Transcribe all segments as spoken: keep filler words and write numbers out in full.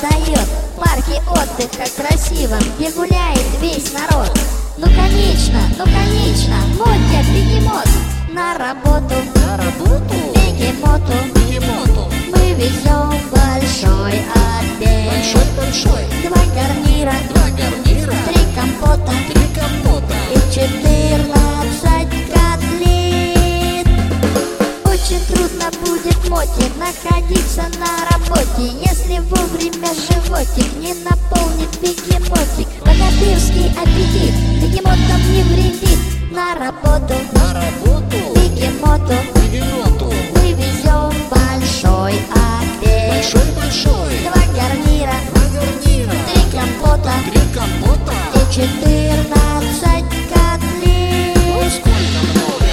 создает парки отдыха красиво, где гуляет весь народ. Ну конечно, ну конечно, Мотя бегемот. На работу, на работу, бегемоту, бегемоту мы везем большой обед. большой большой, Два гарнира, два гарнира, три компота три компота и четырнадцать котлет. Очень трудно будет Моте находиться на работе, если вовремя животик не наполнит бегемотик. Богатырский аппетит бегемотам не вредит. На работу, на работу, бегемоту бегемоту мы везем большой обед. большой большой, Два гарнира, два гарнира, три компота три компота и четырнадцать котлет. Ой, сколько много!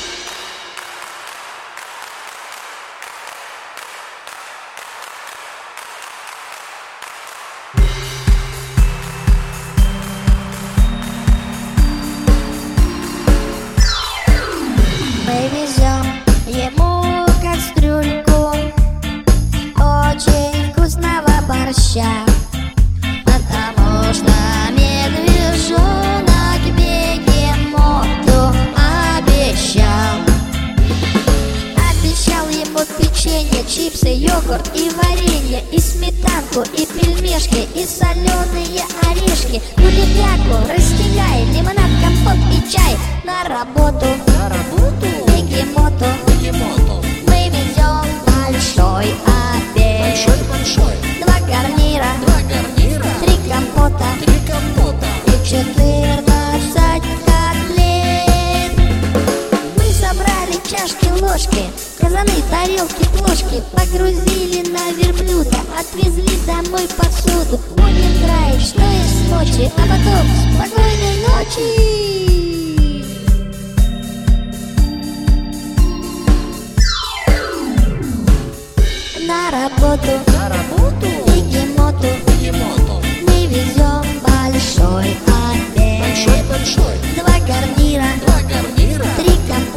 Мы везем ему кастрюльку очень вкусного борща, потому что медвежонок бегемоту обещал. Обещал ему печенье, чипсы, йогурт и варенье, и сметанку, и пельмешки, и соленые орешки, кулебяку, растягай, лимонад, компот и чай. На работу, На работу, бегемоту бегемоту мы везем большой обед. большой большой, Два гарнира, два гарнира, три компота три компота и четырнадцать котлет. Мы собрали чашки, ложки, казаны, тарелки, плошки, погрузили на верблюда, отвезли домой посуду. Будем драйв, что из ночи, а потом спокойной ночи. На работу, на работу, бегемоту бегемоту мы везем большой обед. большой большой, Два гарнира, два гарнира, три компота